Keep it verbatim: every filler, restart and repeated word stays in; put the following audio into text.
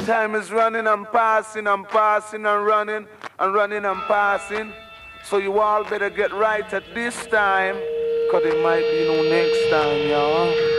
Time is running and passing and passing and running and running and passing. So you all better get right at this time, cause it might be no next time, y'all.